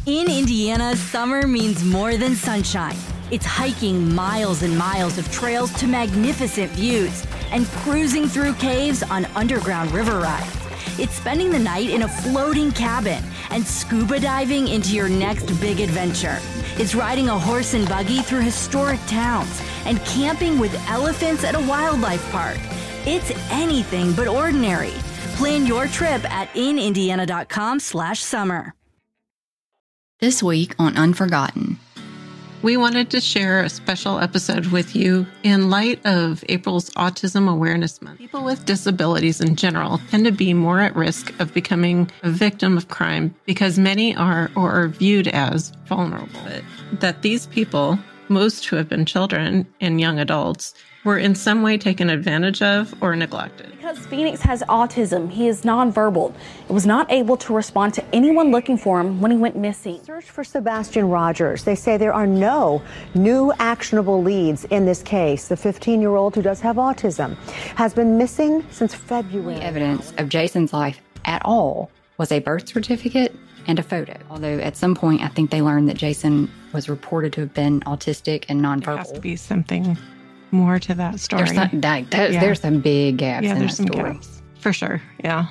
In Indiana, summer means more than sunshine. It's hiking miles and miles of trails to magnificent views and cruising through caves on underground river rides. It's spending the night in a floating cabin and scuba diving into your next big adventure. It's riding a horse and buggy through historic towns and camping with elephants at a wildlife park. It's anything but ordinary. Plan your trip at inindiana.com/summer. This week on Unforgotten. We wanted to share a special episode with you in light of April's Autism Awareness Month. People with disabilities in general tend to be more at risk of becoming a victim of crime because many are or are viewed as vulnerable. That these people, most who have been children and young adults, were in some way taken advantage of or neglected. Because Phoenix has autism, he is nonverbal. He was not able to respond to anyone looking for him when he went missing. Search for Sebastian Rogers. They say there are no new actionable leads in this case. The 15-year-old who does have autism has been missing since February. The evidence of Jason's life at all was a birth certificate and a photo. Although at some point, I think they learned that Jason was reported to have been autistic and nonverbal. There has to be something more to that story. There's some big gaps in there's that some story. gaps. For sure, yeah.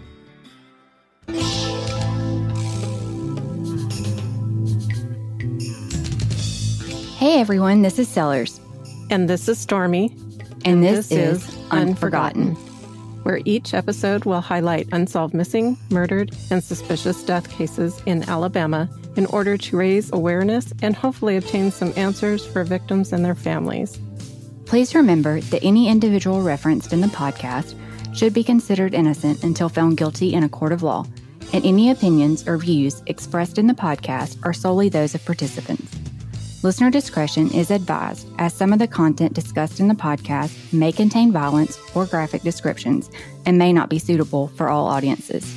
Hey everyone, this is Sellers. And this is Stormy. And this is Unforgotten, where each episode will highlight unsolved missing, murdered, and suspicious death cases in Alabama in order to raise awareness and hopefully obtain some answers for victims and their families. Please remember that any individual referenced in the podcast should be considered innocent until found guilty in a court of law, and any opinions or views expressed in the podcast are solely those of participants. Listener discretion is advised, as some of the content discussed in the podcast may contain violence or graphic descriptions and may not be suitable for all audiences.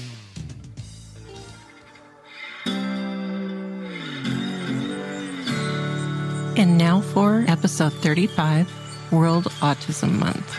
And now for episode 35, World Autism Month.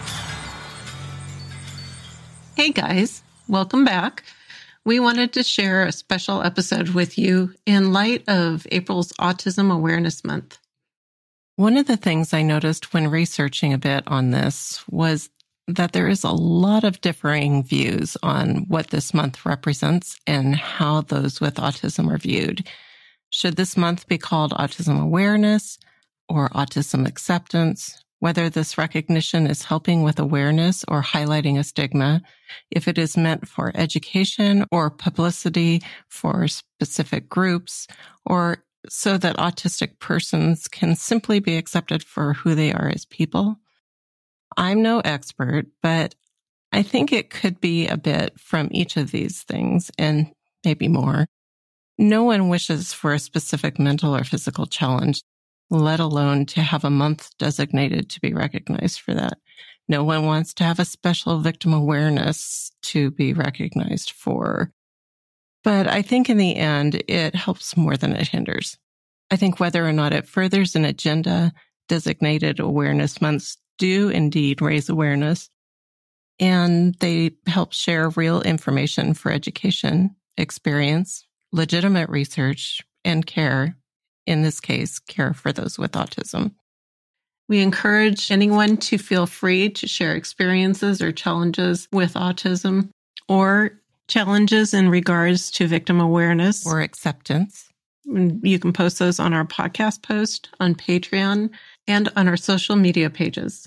Hey guys, welcome back. We wanted to share a special episode with you in light of April's Autism Awareness Month. One of the things I noticed when researching a bit on this was that there is a lot of differing views on what this month represents and how those with autism are viewed. Should this month be called Autism Awareness or Autism Acceptance? Whether this recognition is helping with awareness or highlighting a stigma, if it is meant for education or publicity for specific groups, or so that autistic persons can simply be accepted for who they are as people. I'm no expert, but I think it could be a bit from each of these things and maybe more. No one wishes for a specific mental or physical challenge, let alone to have a month designated to be recognized for that. No one wants to have a special victim awareness to be recognized for. But I think in the end, it helps more than it hinders. I think whether or not it furthers an agenda, designated awareness months do indeed raise awareness, and they help share real information for education, experience, legitimate research, and care. In this case, care for those with autism. We encourage anyone to feel free to share experiences or challenges with autism or challenges in regards to victim awareness or acceptance. You can post those on our podcast post, on Patreon, and on our social media pages.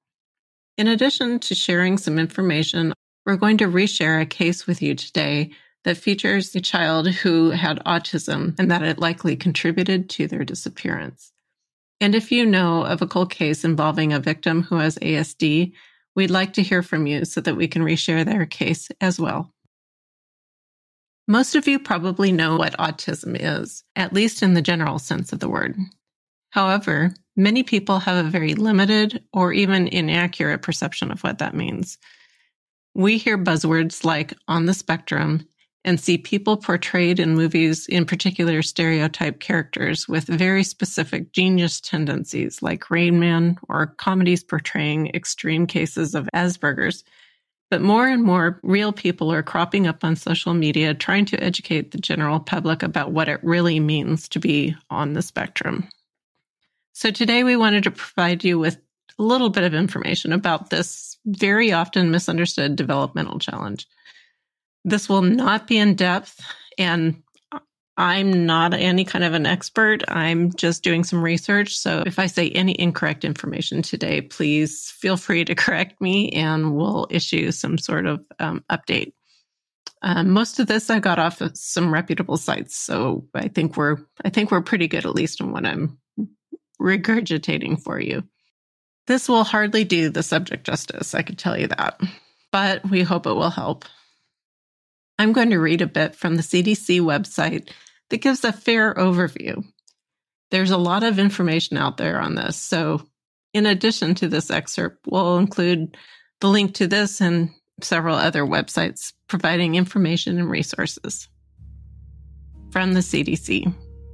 In addition to sharing some information, we're going to reshare a case with you today that features a child who had autism and that it likely contributed to their disappearance. And if you know of a cold case involving a victim who has ASD, we'd like to hear from you so that we can reshare their case as well. Most of you probably know what autism is, at least in the general sense of the word. However, many people have a very limited or even inaccurate perception of what that means. We hear buzzwords like on the spectrum and see people portrayed in movies, in particular stereotype characters with very specific genius tendencies like Rain Man or comedies portraying extreme cases of Asperger's. But more and more real people are cropping up on social media trying to educate the general public about what it really means to be on the spectrum. So today we wanted to provide you with a little bit of information about this very often misunderstood developmental challenge. This will not be in depth, and I'm not any kind of an expert. I'm just doing some research. So if I say any incorrect information today, please feel free to correct me and we'll issue some sort of update. Most of this I got off of some reputable sites. So I think we're pretty good, at least in what I'm regurgitating for you. This will hardly do the subject justice, I can tell you that, but we hope it will help. I'm going to read a bit from the CDC website that gives a fair overview. There's a lot of information out there on this, so in addition to this excerpt, we'll include the link to this and several other websites providing information and resources. From the CDC.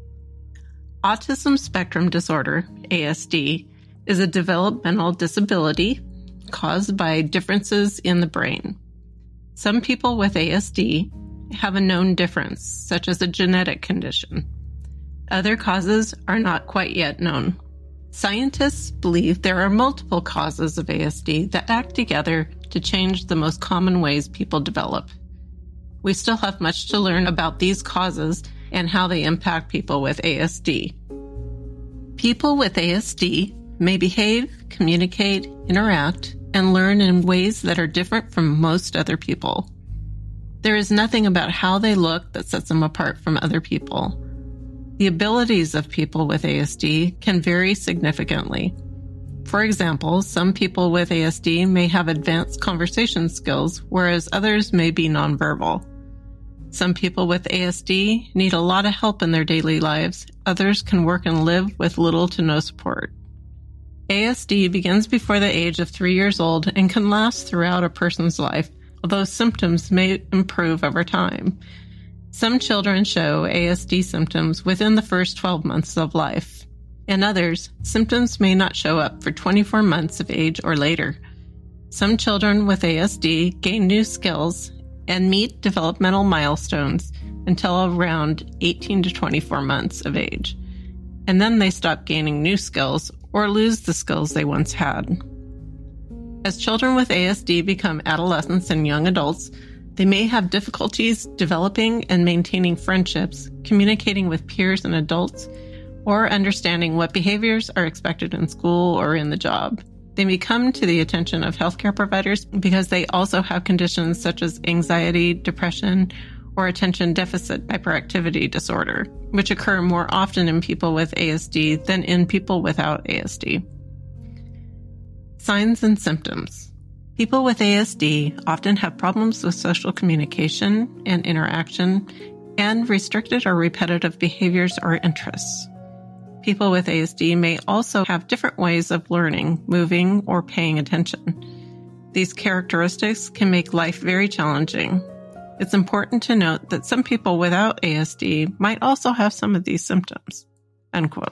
Autism spectrum disorder, ASD, is a developmental disability caused by differences in the brain. Some people with ASD have a known difference, such as a genetic condition. Other causes are not quite yet known. Scientists believe there are multiple causes of ASD that act together to change the most common ways people develop. We still have much to learn about these causes and how they impact people with ASD. People with ASD may behave, communicate, interact, and learn in ways that are different from most other people. There is nothing about how they look that sets them apart from other people. The abilities of people with ASD can vary significantly. For example, some people with ASD may have advanced conversation skills, whereas others may be nonverbal. Some people with ASD need a lot of help in their daily lives. Others can work and live with little to no support. ASD begins before the age of 3 years old and can last throughout a person's life, although symptoms may improve over time. Some children show ASD symptoms within the first 12 months of life. In others, symptoms may not show up for 24 months of age or later. Some children with ASD gain new skills and meet developmental milestones until around 18 to 24 months of age, and then they stop gaining new skills or lose the skills they once had. As children with ASD become adolescents and young adults, they may have difficulties developing and maintaining friendships, communicating with peers and adults, or understanding what behaviors are expected in school or in the job. They may come to the attention of healthcare providers because they also have conditions such as anxiety, depression, or attention deficit hyperactivity disorder, which occur more often in people with ASD than in people without ASD. Signs and symptoms. People with ASD often have problems with social communication and interaction and restricted or repetitive behaviors or interests. People with ASD may also have different ways of learning, moving, or paying attention. These characteristics can make life very challenging. It's important to note that some people without ASD might also have some of these symptoms." Unquote.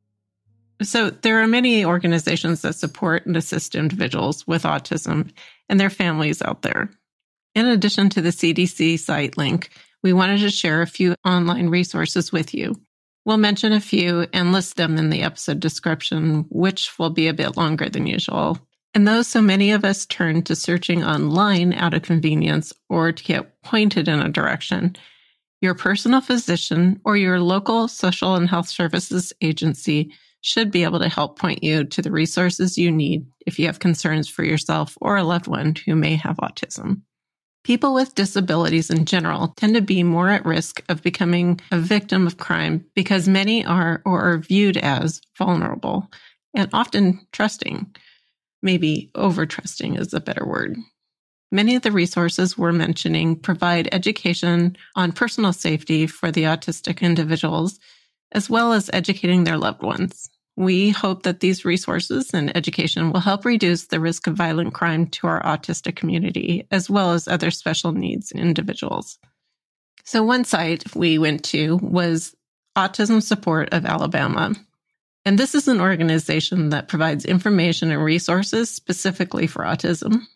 So there are many organizations that support and assist individuals with autism and their families out there. In addition to the CDC site link, we wanted to share a few online resources with you. We'll mention a few and list them in the episode description, which will be a bit longer than usual. And though so many of us turn to searching online out of convenience or to get pointed in a direction, your personal physician or your local social and health services agency should be able to help point you to the resources you need if you have concerns for yourself or a loved one who may have autism. People with disabilities in general tend to be more at risk of becoming a victim of crime because many are or are viewed as vulnerable and often trusting. Maybe over-trusting is a better word. Many of the resources we're mentioning provide education on personal safety for the autistic individuals, as well as educating their loved ones. We hope that these resources and education will help reduce the risk of violent crime to our autistic community, as well as other special needs individuals. So one site we went to was Autism Support of Alabama. And this is an organization that provides information and resources specifically for autism.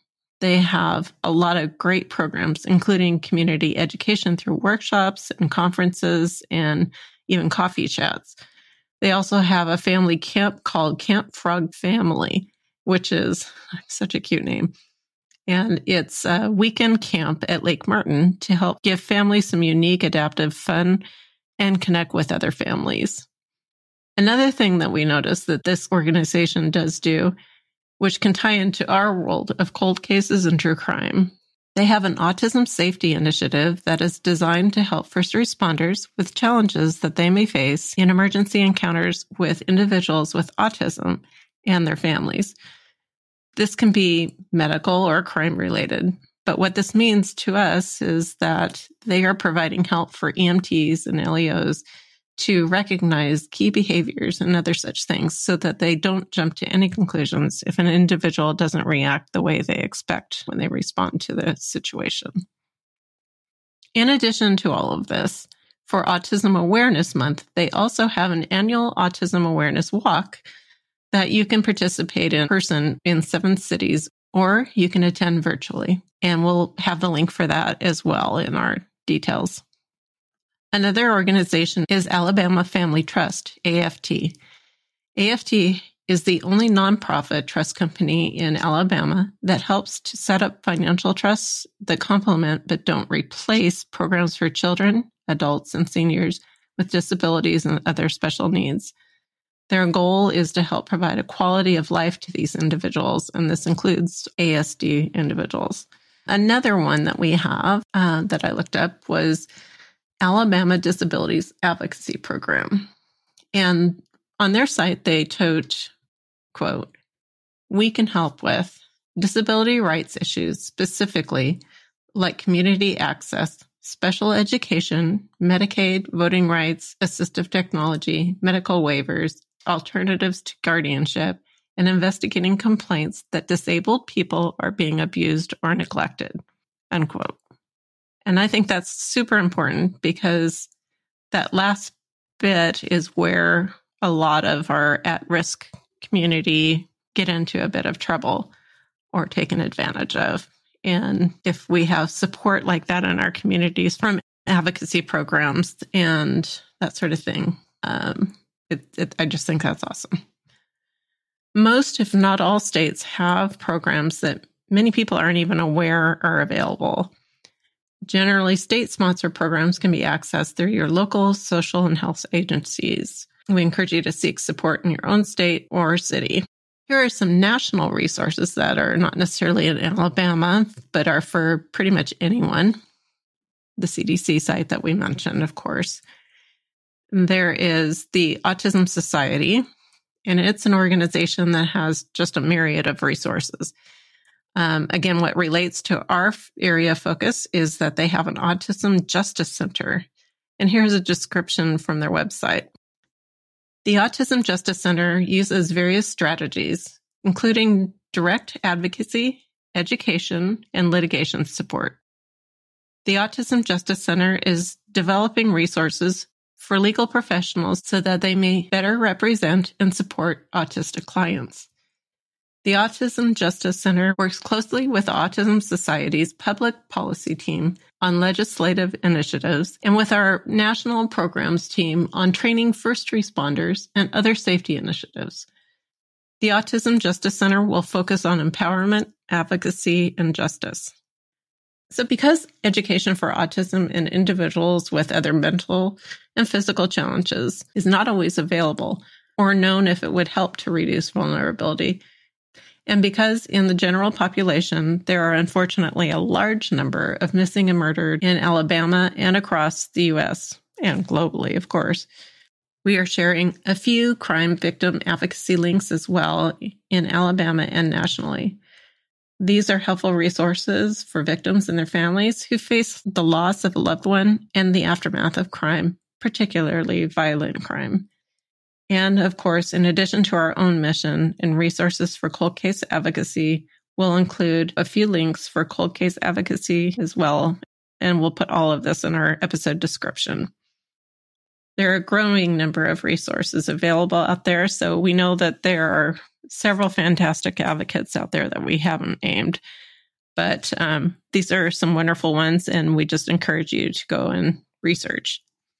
they have a lot of great programs, including community education through workshops and conferences and even coffee chats. They also have a family camp called Camp Frog Family, which is such a cute name. And it's a weekend camp at Lake Martin to help give families some unique adaptive fun and connect with other families. Another thing that we noticed that this organization does do, which can tie into our world of cold cases and true crime, they have an autism safety initiative that is designed to help first responders with challenges that they may face in emergency encounters with individuals with autism and their families. This can be medical or crime related, but what this means to us is that they are providing help for EMTs and LEOs to recognize key behaviors and other such things so that they don't jump to any conclusions if an individual doesn't react the way they expect when they respond to the situation. In addition to all of this, for Autism Awareness Month, they also have an annual Autism Awareness Walk that you can participate in person in 7 cities, or you can attend virtually. And we'll have the link for that as well in our details. Another organization is Alabama Family Trust, AFT. AFT is the only nonprofit trust company in Alabama that helps to set up financial trusts that complement but don't replace programs for children, adults, and seniors with disabilities and other special needs. Their goal is to help provide a quality of life to these individuals, and this includes ASD individuals. Another one that we have that I looked up was Alabama Disabilities Advocacy Program. And on their site, they tote, quote, "We can help with disability rights issues, specifically like community access, special education, Medicaid, voting rights, assistive technology, medical waivers, alternatives to guardianship, and investigating complaints that disabled people are being abused or neglected," unquote. And I think that's super important because that last bit is where a lot of our at-risk community get into a bit of trouble or taken advantage of. And if we have support like that in our communities from advocacy programs and that sort of thing, I just think that's awesome. Most, if not all, states have programs that many people aren't even aware are available. Generally, state-sponsored programs can be accessed through your local social and health agencies. We encourage you to seek support in your own state or city. Here are some national resources that are not necessarily in Alabama, but are for pretty much anyone. The CDC site that we mentioned, of course. There is the Autism Society, and it's an organization that has just a myriad of resources. Again, what relates to our area focus is that they have an Autism Justice Center. And here's a description from their website. The Autism Justice Center uses various strategies, including direct advocacy, education, and litigation support. The Autism Justice Center is developing resources for legal professionals so that they may better represent and support autistic clients. The Autism Justice Center works closely with the Autism Society's public policy team on legislative initiatives and with our national programs team on training first responders and other safety initiatives. The Autism Justice Center will focus on empowerment, advocacy, and justice. So because education for autism in individuals with other mental and physical challenges is not always available or known if it would help to reduce vulnerability, and because in the general population, there are unfortunately a large number of missing and murdered in Alabama and across the U.S. and globally, of course, we are sharing a few crime victim advocacy links as well in Alabama and nationally. These are helpful resources for victims and their families who face the loss of a loved one and the aftermath of crime, particularly violent crime. And of course, in addition to our own mission and resources for cold case advocacy, we'll include a few links for cold case advocacy as well, and we'll put all of this in our episode description. There are a growing number of resources available out there, so we know that there are several fantastic advocates out there that we haven't named. But these are some wonderful ones, and we just encourage you to go and research.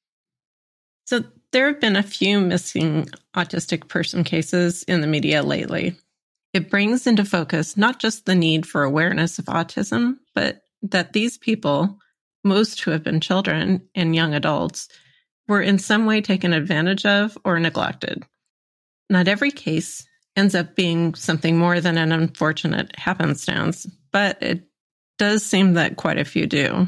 So there have been a few missing autistic person cases in the media lately. It brings into focus not just the need for awareness of autism, but that these people, most who have been children and young adults, were in some way taken advantage of or neglected. Not every case ends up being something more than an unfortunate happenstance, but it does seem that quite a few do.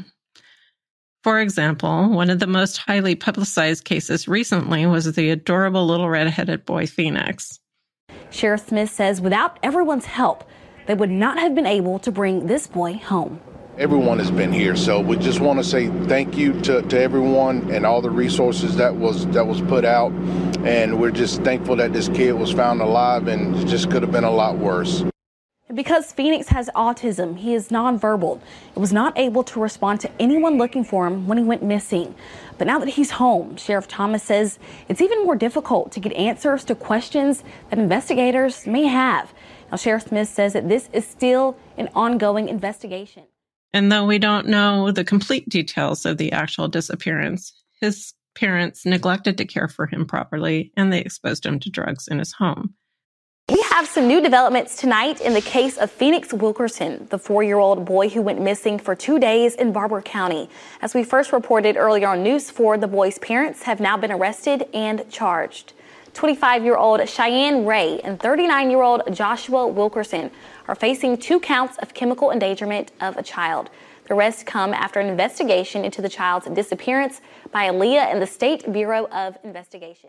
For example, one of the most highly publicized cases recently was the adorable little redheaded boy, Phoenix. Sheriff Smith says without everyone's help, they would not have been able to bring this boy home. Everyone has been here, so we just want to say thank you to everyone and all the resources that was put out, and we're just thankful that this kid was found alive, and it just could have been a lot worse. Because Phoenix has autism, he is nonverbal and was not able to respond to anyone looking for him when he went missing. But now that he's home, Sheriff Thomas says it's even more difficult to get answers to questions that investigators may have. Now, Sheriff Smith says that this is still an ongoing investigation. And though we don't know the complete details of the actual disappearance, his parents neglected to care for him properly, and they exposed him to drugs in his home. We have some new developments tonight in the case of Phoenix Wilkerson, the 4-year-old boy who went missing for 2 days in Barber County. As we first reported earlier on News 4, the boy's parents have now been arrested and charged. 25-year-old Cheyenne Ray and 39-year-old Joshua Wilkerson are facing 2 counts of chemical endangerment of a child. The arrests come after an investigation into the child's disappearance by Aaliyah and the State Bureau of Investigation.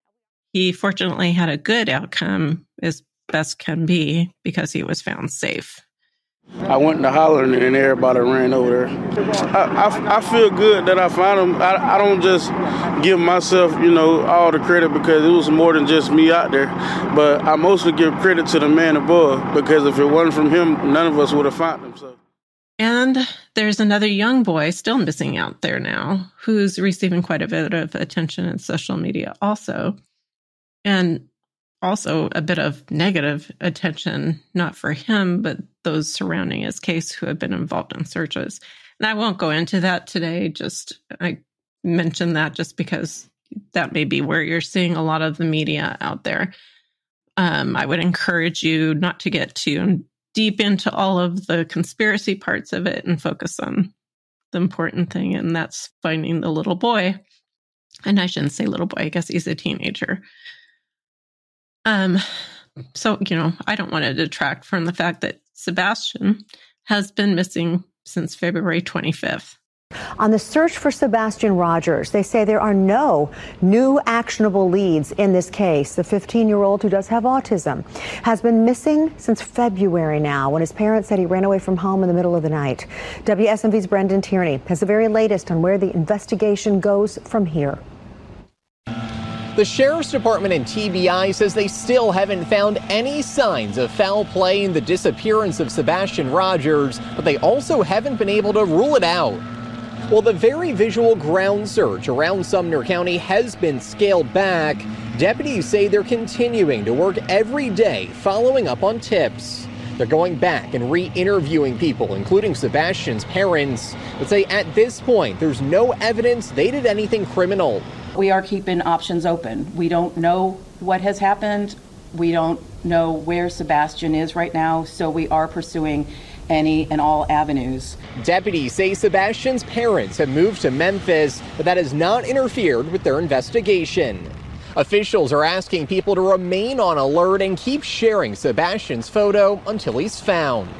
He fortunately had a good outcome, as best can be, because he was found safe. I went to hollering and everybody ran over there. I feel good that I found him. I don't just give myself, all the credit because it was more than just me out there. But I mostly give credit to the man above because if it wasn't from him, none of us would have found him. So. And there's another young boy still missing out there now who's receiving quite a bit of attention in social media also. And also a bit of negative attention, not for him, but those surrounding his case who have been involved in searches. And I won't go into that today. I mentioned that just because that may be where you're seeing a lot of the media out there. I would encourage you not to get too deep into all of the conspiracy parts of it and focus on the important thing, and that's finding the little boy. And I shouldn't say little boy, I guess he's a teenager. So, I don't want to detract from the fact that Sebastian has been missing since February 25th. On the search for Sebastian Rogers, they say there are no new actionable leads in this case. The 15-year-old who does have autism has been missing since February now, when his parents said he ran away from home in the middle of the night. WSMV's Brendan Tierney has the very latest on where the investigation goes from here. The Sheriff's Department and TBI says they still haven't found any signs of foul play in the disappearance of Sebastian Rogers, but they also haven't been able to rule it out. Well, the very visual ground search around Sumner County has been scaled back. Deputies say they're continuing to work every day following up on tips. They're going back and re-interviewing people, including Sebastian's parents, but say at this point there's no evidence they did anything criminal. We are keeping options open. We don't know what has happened. We don't know where Sebastian is right now, so we are pursuing any and all avenues. Deputies say Sebastian's parents have moved to Memphis, but that has not interfered with their investigation. Officials are asking people to remain on alert and keep sharing Sebastian's photo until he's found.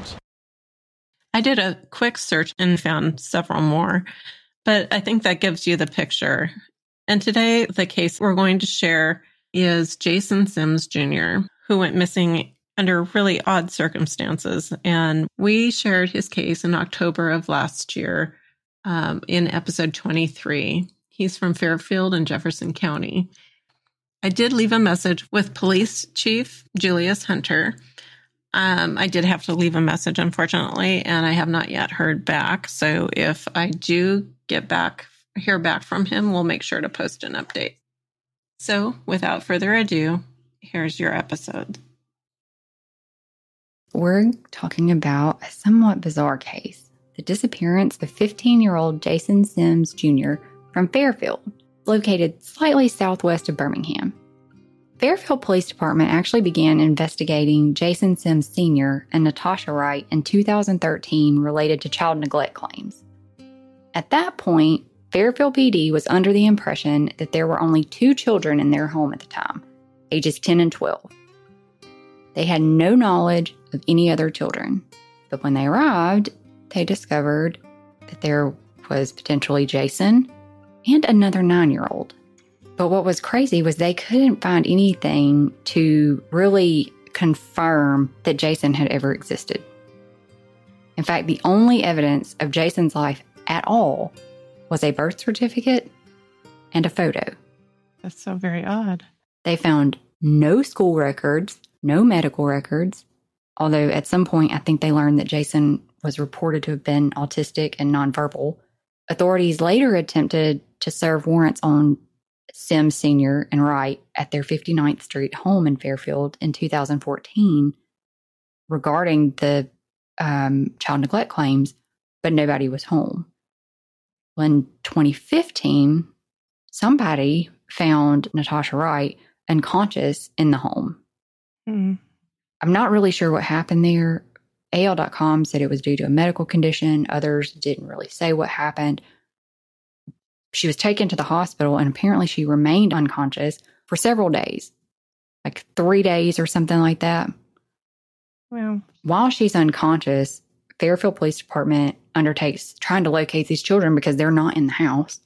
I did a quick search and found several more, but I think that gives you the picture. And today, the case we're going to share is Jason Sims Jr., who went missing under really odd circumstances. And we shared his case in October of last year in episode 23. He's from Fairfield in Jefferson County. I did leave a message with Police Chief Julius Hunter. I did have to leave a message, unfortunately, and I have not yet heard back. So if I do hear back from him, we'll make sure to post an update. So without further ado, here's your episode. We're talking about a somewhat bizarre case, the disappearance of 15-year-old Jason Sims Jr. from Fairfield, located slightly southwest of Birmingham. Fairfield Police Department actually began investigating Jason Sims Sr. and Natasha Wright in 2013 related to child neglect claims. At that point, Fairfield PD was under the impression that there were only 2 children in their home at the time, ages 10 and 12. They had no knowledge of any other children, but when they arrived, they discovered that there was potentially Jason and another 9-year-old. But what was crazy was they couldn't find anything to really confirm that Jason had ever existed. In fact, the only evidence of Jason's life at all was a birth certificate and a photo. That's so very odd. They found no school records, no medical records, although at some point I think they learned that Jason was reported to have been autistic and nonverbal. Authorities later attempted to serve warrants on Sims Sr. and Wright at their 59th Street home in Fairfield in 2014 regarding the child neglect claims, but nobody was home. Well, in 2015, somebody found Natasha Wright unconscious in the home. I'm not really sure what happened there. AL.com said it was due to a medical condition. Others didn't really say what happened. She was taken to the hospital, and apparently she remained unconscious for several days, like 3 days or something like that. Wow. While she's unconscious, Fairfield Police Department undertakes trying to locate these children because they're not in the house.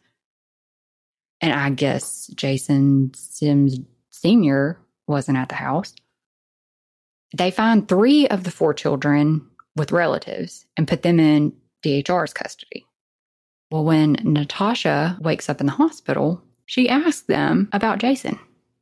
And I guess Jason Sims Sr. wasn't at the house. They find 3 of the 4 children with relatives and put them in DHR's custody. Well, when Natasha wakes up in the hospital, she asks them about Jason.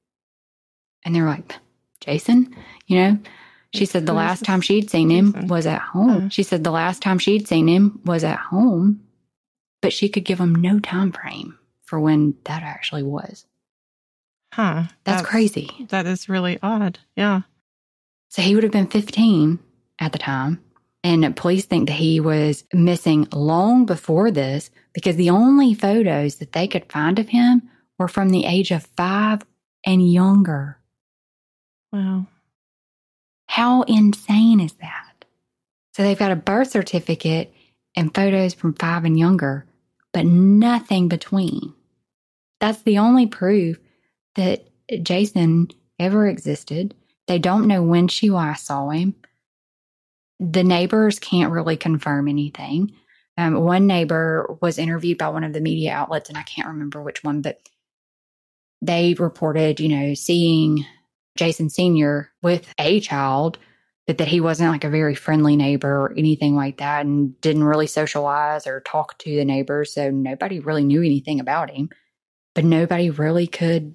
And they're like, Jason? You know, she said the last time she'd seen him was at home. She said the last time she'd seen him was at home, but she could give them no time frame for when that actually was. Huh. That's crazy. That is really odd. Yeah. So he would have been 15 at the time. And police think that he was missing long before this because the only photos that they could find of him were from the age of 5 and younger. Wow. How insane is that? So they've got a birth certificate and photos from 5 and younger, but nothing between. That's the only proof that Jason ever existed. They don't know when she last saw him. The neighbors can't really confirm anything. One neighbor was interviewed by one of the media outlets, and I can't remember which one, but they reported, seeing Jason Sr. with a child, but that he wasn't like a very friendly neighbor or anything like that, and didn't really socialize or talk to the neighbors. So nobody really knew anything about him, but nobody really could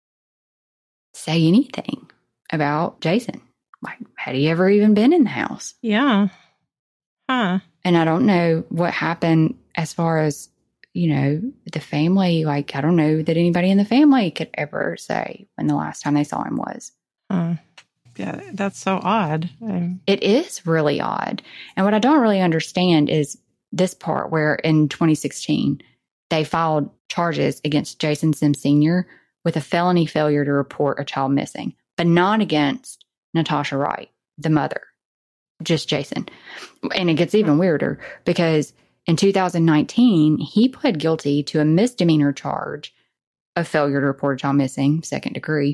say anything about Jason. Like, had he ever even been in the house? Yeah. Huh. And I don't know what happened as far as, the family. Like, I don't know that anybody in the family could ever say when the last time they saw him was. Yeah, that's so odd. It is really odd. And what I don't really understand is this part where in 2016, they filed charges against Jason Sims Sr. with a felony failure to report a child missing, but not against Natasha Wright, the mother, just Jason. And it gets even weirder because in 2019, he pled guilty to a misdemeanor charge of failure to report a child missing, 2nd degree.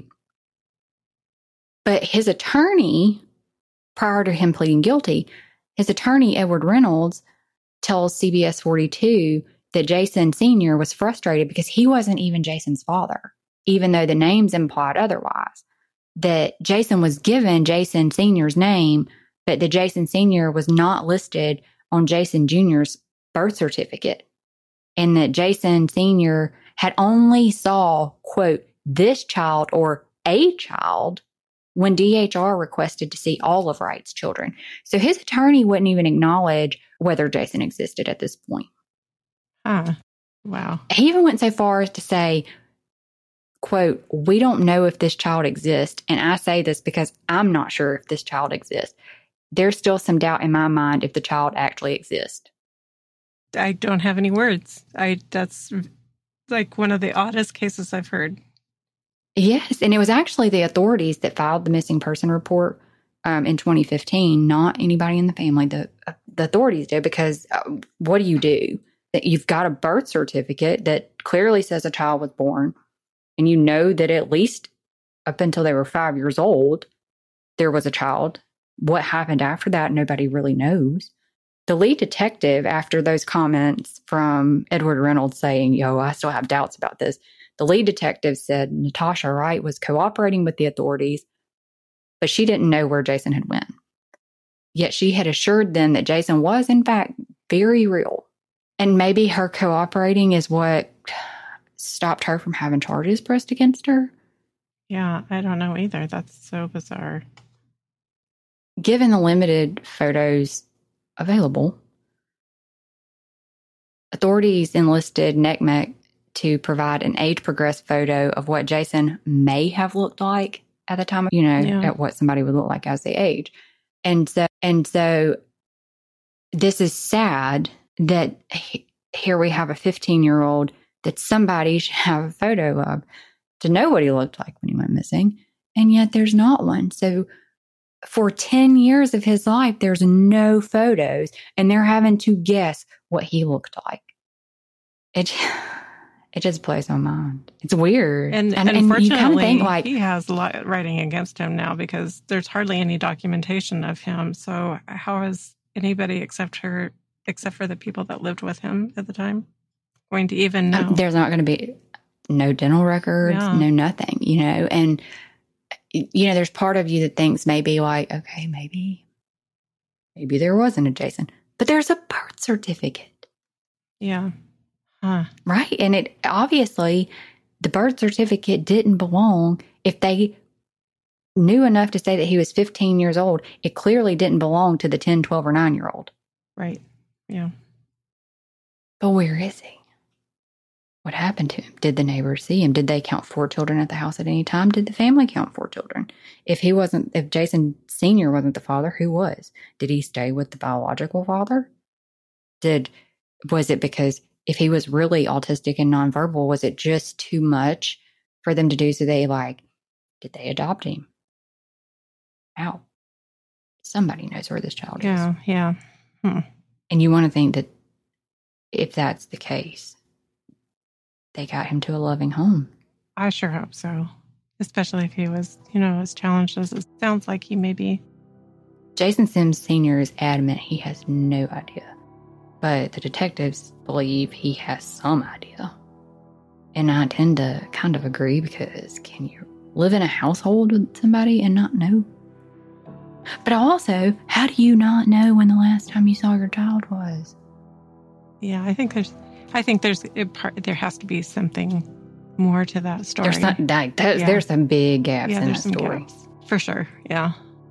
But his attorney, prior to him pleading guilty, his attorney, Edward Reynolds, tells CBS 42 that Jason Sr. was frustrated because he wasn't even Jason's father, even though the names implied otherwise. That Jason was given Jason Sr.'s name, but that Jason Sr. was not listed on Jason Jr.'s birth certificate. And that Jason Sr. had only saw, quote, this child or a child when DHR requested to see all of Wright's children. So his attorney wouldn't even acknowledge whether Jason existed at this point. Wow. He even went so far as to say, quote, we don't know if this child exists. And I say this because I'm not sure if this child exists. there's still some doubt in my mind if the child actually exists. I don't have any words. That's like one of the oddest cases I've heard. Yes, and it was actually the authorities that filed the missing person report in 2015, not anybody in the family. The authorities did, because what do? That you've got a birth certificate that clearly says a child was born, and you know that at least up until they were 5 years old, there was a child. What happened after that, nobody really knows. The lead detective, after those comments from Edward Reynolds saying, I still have doubts about this, the lead detective said Natasha Wright was cooperating with the authorities, but she didn't know where Jason had went. Yet she had assured them that Jason was, in fact, very real. And maybe her cooperating is what stopped her from having charges pressed against her. Yeah, I don't know either. That's so bizarre. Given the limited photos available, authorities enlisted NCMEC to provide an age-progressed photo of what Jason may have looked like at the time, at what somebody would look like as they age. And so this is sad that here we have a 15-year-old that somebody should have a photo of to know what he looked like when he went missing, and yet there's not one. So for 10 years of his life, there's no photos, and they're having to guess what he looked like. It just blows my mind. It's weird. And unfortunately, you kind of think like, he has a lot writing against him now because there's hardly any documentation of him. So how is anybody except for the people that lived with him at the time going to even know? There's not going to be no dental records, no nothing, and there's part of you that thinks maybe like, okay, maybe there wasn't a Jason, but there's a birth certificate. Yeah. Right. And it obviously, the birth certificate didn't belong. If they knew enough to say that he was 15 years old, it clearly didn't belong to the 10, 12, or 9-year-old. Right. Yeah. But where is he? What happened to him? Did the neighbors see him? Did they count 4 children at the house at any time? Did the family count 4 children? If Jason Sr. wasn't the father, who was? Did he stay with the biological father? Was it because if he was really autistic and nonverbal, was it just too much for them to do? So did they adopt him? How? Somebody knows where this child is. Yeah. And you want to think that if that's the case, they got him to a loving home. I sure hope so. Especially if he was, as challenged as it sounds like he may be. Jason Sims Sr. is adamant he has no idea. But the detectives believe he has some idea. And I tend to kind of agree, because can you live in a household with somebody and not know? But also, how do you not know when the last time you saw your child was? Yeah, I think there has to be something more to that story. There's some big gaps in that story. Gaps, for sure, yeah.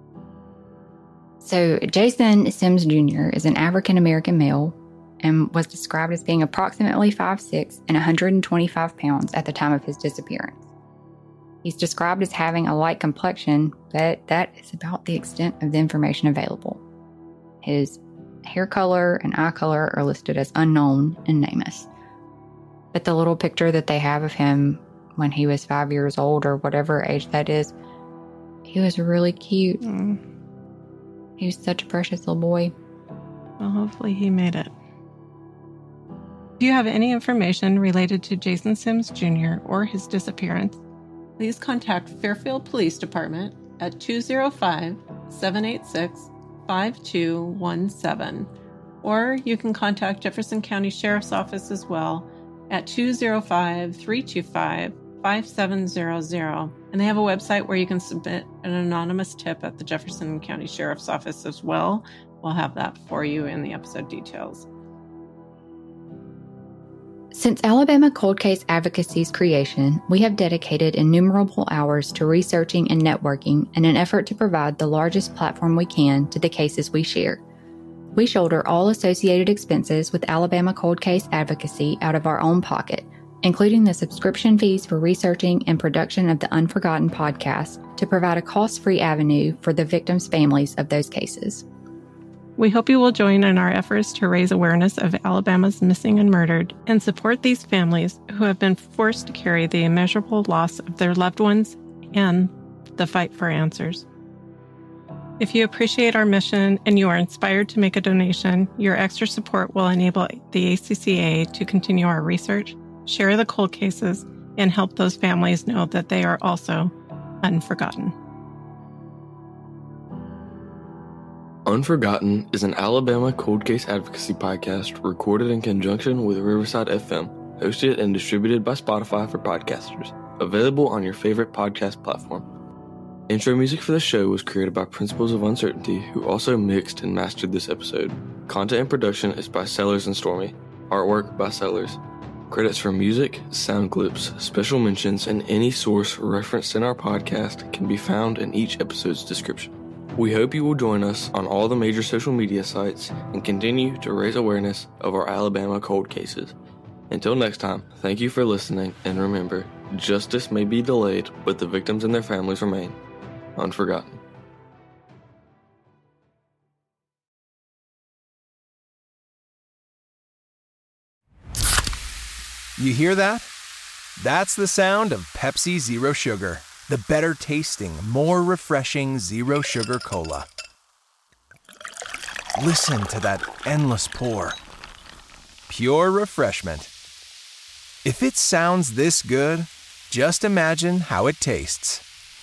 So Jason Sims Jr. is an African-American male and was described as being approximately 5'6" and 125 pounds at the time of his disappearance. He's described as having a light complexion, but that is about the extent of the information available. His hair color and eye color are listed as unknown in NamUs. But the little picture that they have of him when he was 5 years old, or whatever age that is, he was really cute. He was such a precious little boy. Well, hopefully he made it. If you have any information related to Jason Sims Jr. or his disappearance, please contact Fairfield Police Department at 205-786-5217. Or you can contact Jefferson County Sheriff's Office as well at 205-325-5700. And they have a website where you can submit an anonymous tip at the Jefferson County Sheriff's Office as well. We'll have that for you in the episode details. Since Alabama Cold Case Advocacy's creation, we have dedicated innumerable hours to researching and networking in an effort to provide the largest platform we can to the cases we share. We shoulder all associated expenses with Alabama Cold Case Advocacy out of our own pocket, including the subscription fees for researching and production of the Unforgotten podcast to provide a cost-free avenue for the victims' families of those cases. We hope you will join in our efforts to raise awareness of Alabama's missing and murdered and support these families who have been forced to carry the immeasurable loss of their loved ones and the fight for answers. If you appreciate our mission and you are inspired to make a donation, your extra support will enable the ACCA to continue our research, share the cold cases, and help those families know that they are also unforgotten. Unforgotten is an Alabama cold case advocacy podcast recorded in conjunction with Riverside FM, hosted and distributed by Spotify for podcasters, available on your favorite podcast platform. Intro music for the show was created by Principles of Uncertainty, who also mixed and mastered this episode. Content and production is by Sellers and Stormy. Artwork by Sellers. Credits for music, sound clips, special mentions, and any source referenced in our podcast can be found in each episode's description. We hope you will join us on all the major social media sites and continue to raise awareness of our Alabama cold cases. Until next time, thank you for listening, and remember, justice may be delayed, but the victims and their families remain unforgotten. You hear that? That's the sound of Pepsi Zero Sugar, the better tasting, more refreshing Zero Sugar Cola. Listen to that endless pour. Pure refreshment. If it sounds this good, just imagine how it tastes.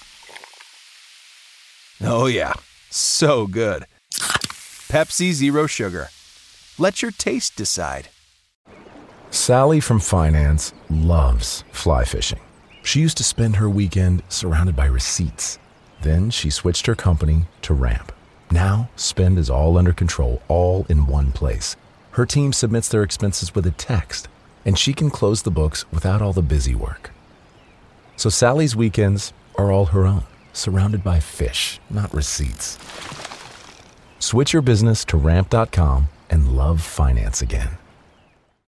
Oh yeah, so good. Pepsi Zero Sugar. Let your taste decide. Sally from finance loves fly fishing. She used to spend her weekend surrounded by receipts. Then she switched her company to Ramp. Now, spend is all under control, all in one place. Her team submits their expenses with a text, and she can close the books without all the busy work. So Sally's weekends are all her own, surrounded by fish, not receipts. Switch your business to Ramp.com and love finance again.